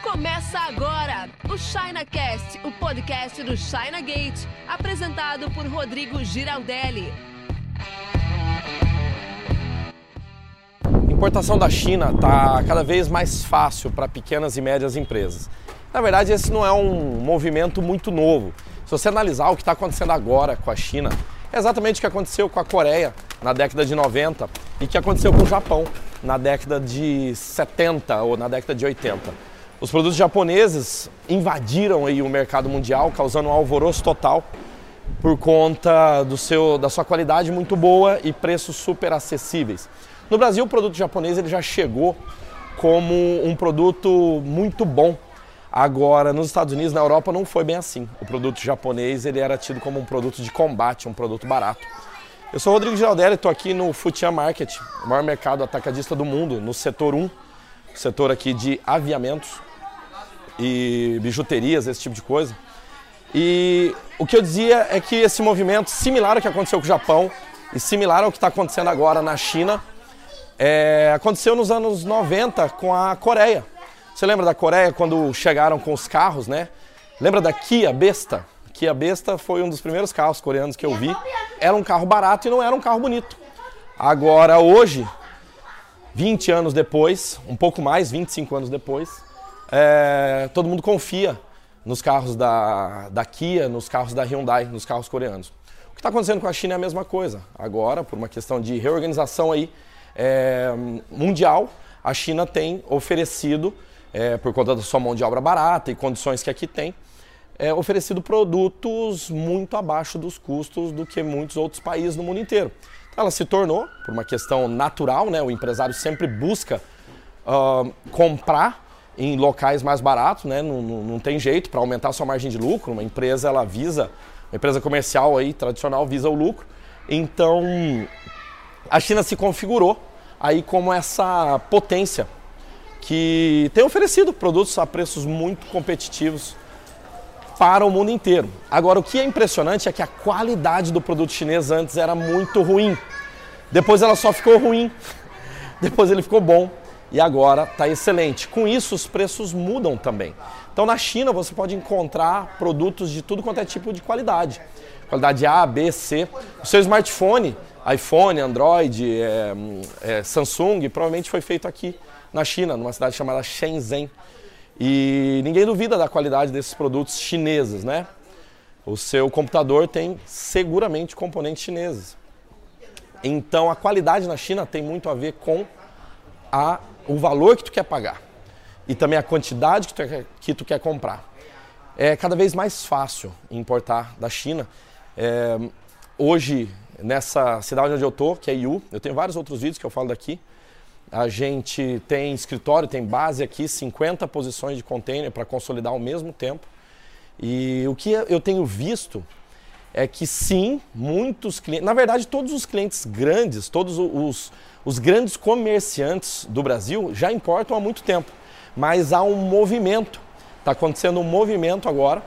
Começa agora o ChinaCast, o podcast do China Gate, apresentado por Rodrigo Giraldelli. A importação da China está cada vez mais fácil para pequenas e médias empresas. Na verdade, esse não é um movimento muito novo. Se você analisar o que está acontecendo agora com a China, é exatamente o que aconteceu com a Coreia na década de 90 e que aconteceu com o Japão na década de 70 ou na década de 80. Os produtos japoneses invadiram aí o mercado mundial, causando um alvoroço total por conta da sua qualidade muito boa e preços super acessíveis. No Brasil, o produto japonês ele já chegou como um produto muito bom. Agora, nos Estados Unidos, na Europa, não foi bem assim. O produto japonês ele era tido como um produto de combate, um produto barato. Eu sou o Rodrigo Giraldelli, estou aqui no Futian Market, o maior mercado atacadista do mundo, no setor 1, setor aqui de aviamentos e bijuterias, esse tipo de coisa. E o que eu dizia é que esse movimento, similar ao que aconteceu com o Japão e similar ao que está acontecendo agora na China, aconteceu nos anos 90 com a Coreia. Você lembra da Coreia quando chegaram com os carros, né? Lembra da Kia Besta? Kia Besta foi um dos primeiros carros coreanos que eu vi. Era um carro barato e não era um carro bonito. Agora, hoje, 20 anos depois, um pouco mais, 25 anos depois, todo mundo confia nos carros da Kia, nos carros da Hyundai, nos carros coreanos. O que está acontecendo com a China é a mesma coisa. Agora, por uma questão de reorganização aí, mundial, a China tem oferecido, por conta da sua mão de obra barata e condições que aqui tem, oferecido produtos muito abaixo dos custos do que muitos outros países no mundo inteiro. Então, ela se tornou, por uma questão natural, né, o empresário sempre busca comprar em locais mais baratos, né, não tem jeito para aumentar a sua margem de lucro. Uma empresa uma empresa comercial aí, tradicional visa o lucro. Então, a China se configurou aí como essa potência que tem oferecido produtos a preços muito competitivos para o mundo inteiro. Agora, o que é impressionante é que a qualidade do produto chinês antes era muito ruim. Depois ela só ficou ruim, depois ele ficou bom e agora está excelente. Com isso, os preços mudam também. Então, na China, você pode encontrar produtos de tudo quanto é tipo de qualidade. Qualidade A, B, C. O seu smartphone, iPhone, Android, Samsung, provavelmente foi feito aqui na China, numa cidade chamada Shenzhen. E ninguém duvida da qualidade desses produtos chineses, né? O seu computador tem seguramente componentes chineses. Então, a qualidade na China tem muito a ver com o valor que tu quer pagar e também a quantidade que tu quer comprar. É cada vez mais fácil importar da China. Hoje, nessa cidade onde eu estou, que é Yiwu, eu tenho vários outros vídeos que eu falo daqui. A gente tem escritório, tem base aqui, 50 posições de container para consolidar ao mesmo tempo. E o que eu tenho visto é que sim, muitos clientes, na verdade todos os clientes grandes, todos os grandes comerciantes do Brasil já importam há muito tempo. Mas há um movimento, está acontecendo um movimento agora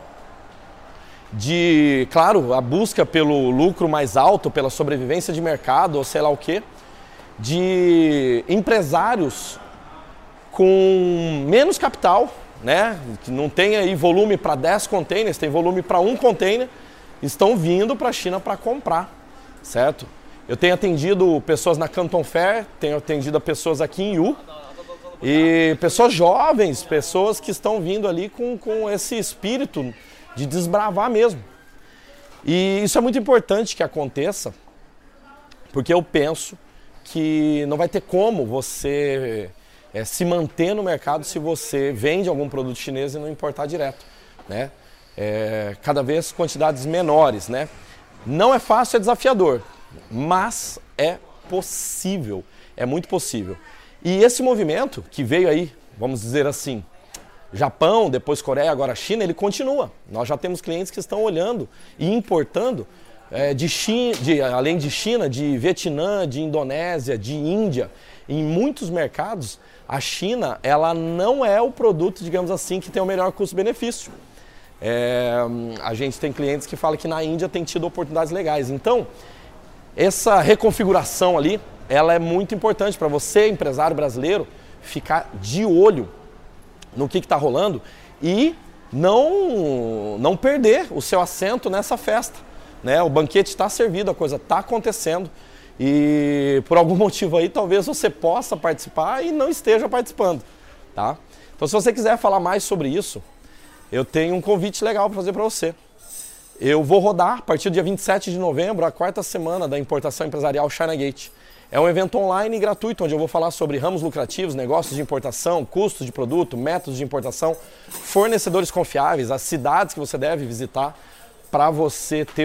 de, claro, a busca pelo lucro mais alto, pela sobrevivência de mercado ou sei lá o quê, de empresários com menos capital, né, que não tem aí volume para 10 containers, tem volume para um container, estão vindo para a China para comprar, certo? Eu tenho atendido pessoas na Canton Fair, tenho atendido pessoas aqui em Yiwu, e pessoas jovens, pessoas que estão vindo ali com esse espírito de desbravar mesmo. E isso é muito importante que aconteça, porque eu penso que não vai ter como você se manter no mercado se você vende algum produto chinês e não importar direto, né? Cada vez quantidades menores, né? Não é fácil, é desafiador, mas é possível, é muito possível. E esse movimento que veio aí, vamos dizer assim, Japão, depois Coreia, agora China, ele continua. Nós já temos clientes que estão olhando e importando além de China, de Vietnã, de Indonésia, de Índia. Em muitos mercados, a China ela não é o produto, digamos assim, que tem o melhor custo-benefício. A gente tem clientes que falam que na Índia tem tido oportunidades legais. Então, essa reconfiguração ali, ela é muito importante para você, empresário brasileiro, ficar de olho no que está rolando e não perder o seu assento nessa festa, né? O banquete está servido, a coisa está acontecendo e por algum motivo aí talvez você possa participar e não esteja participando, tá? Então se você quiser falar mais sobre isso, eu tenho um convite legal para fazer para você. Eu vou rodar a partir do dia 27 de novembro, a 4ª semana da importação empresarial China Gate. É um evento online e gratuito, onde eu vou falar sobre ramos lucrativos, negócios de importação, custos de produto, métodos de importação, fornecedores confiáveis, as cidades que você deve visitar para você ter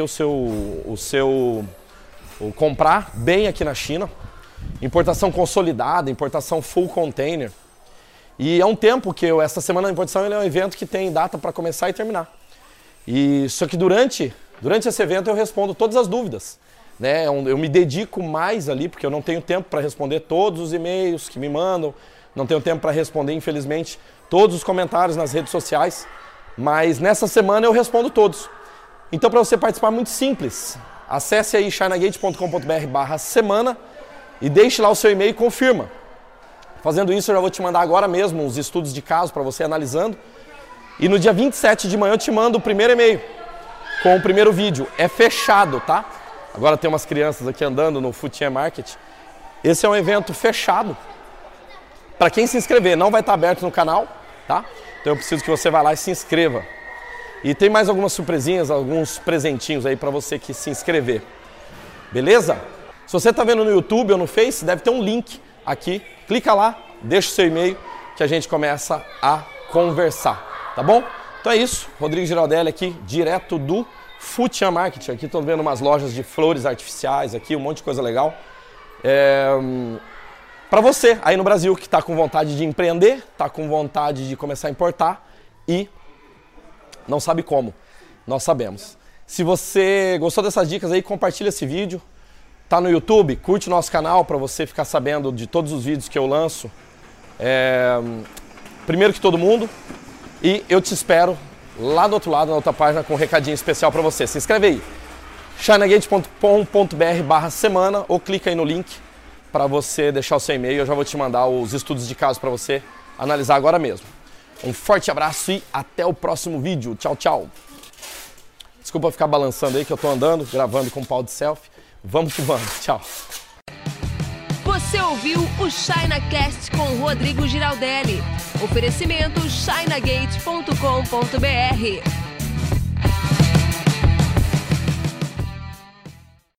comprar bem aqui na China. Importação consolidada, importação full container. E é um tempo que essa semana da importação é um evento que tem data para começar e terminar. E só que durante esse evento eu respondo todas as dúvidas. Né? Eu me dedico mais ali, porque eu não tenho tempo para responder todos os e-mails que me mandam, não tenho tempo para responder, infelizmente, todos os comentários nas redes sociais, mas nessa semana eu respondo todos. Então, para você participar, muito simples, acesse aí chinagate.com.br/semana e deixe lá o seu e-mail e confirma. Fazendo isso, eu já vou te mandar agora mesmo os estudos de caso para você analisando, e no dia 27 de manhã eu te mando o primeiro e-mail com o primeiro vídeo. É fechado, tá? Agora tem umas crianças aqui andando no Futian Market. Esse é um evento fechado. Para quem se inscrever, não vai estar aberto no canal, tá? Então eu preciso que você vá lá e se inscreva. E tem mais algumas surpresinhas, alguns presentinhos aí para você que se inscrever. Beleza? Se você está vendo no YouTube ou no Face, deve ter um link aqui. Clica lá, deixa o seu e-mail que a gente começa a conversar, tá bom? Então é isso. Rodrigo Giraldelli aqui, direto do Futian Market. Aqui estou vendo umas lojas de flores artificiais aqui, um monte de coisa legal. Para você aí no Brasil que está com vontade de empreender, está com vontade de começar a importar e não sabe como, nós sabemos. Se você gostou dessas dicas aí, compartilha esse vídeo. Tá no YouTube, curte o nosso canal para você ficar sabendo de todos os vídeos que eu lanço. Primeiro que todo mundo. E eu te espero lá do outro lado, na outra página, com um recadinho especial para você. Se inscreve aí, chinagate.com.br/semana, ou clica aí no link para você deixar o seu e-mail. Eu já vou te mandar os estudos de caso para você analisar agora mesmo. Um forte abraço e até o próximo vídeo. Tchau, tchau. Desculpa ficar balançando aí que eu tô andando, gravando com pau de selfie. Vamos que vamos. Tchau. Você ouviu o ChinaCast com Rodrigo Giraldelli. Oferecimento chinagate.com.br.